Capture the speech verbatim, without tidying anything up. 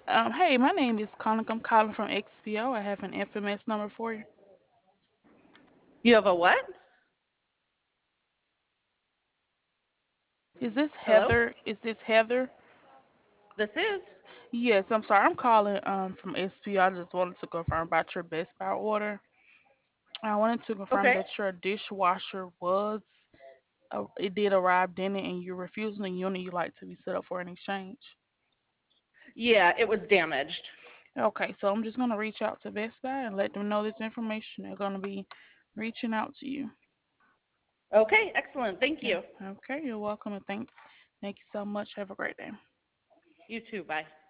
Um, hey, my name is Colin. I'm calling from X P O. I have an F M S number for you. You have a what? Is this Hello? Heather? Is this Heather? This is? Yes, I'm sorry. I'm calling um from S P O. I just wanted to confirm about your Best Buy order. I wanted to confirm Okay. that your dishwasher was uh, it did arrive in it, and you're refusing the unit you like to be set up for an exchange. Yeah, it was damaged. Okay, so I'm just gonna reach out to Best Buy and let them know this information. They're gonna be reaching out to you. Okay, excellent. Thank Yeah. you. Okay, you're welcome, and thank thank you so much. Have a great day. You too. Bye.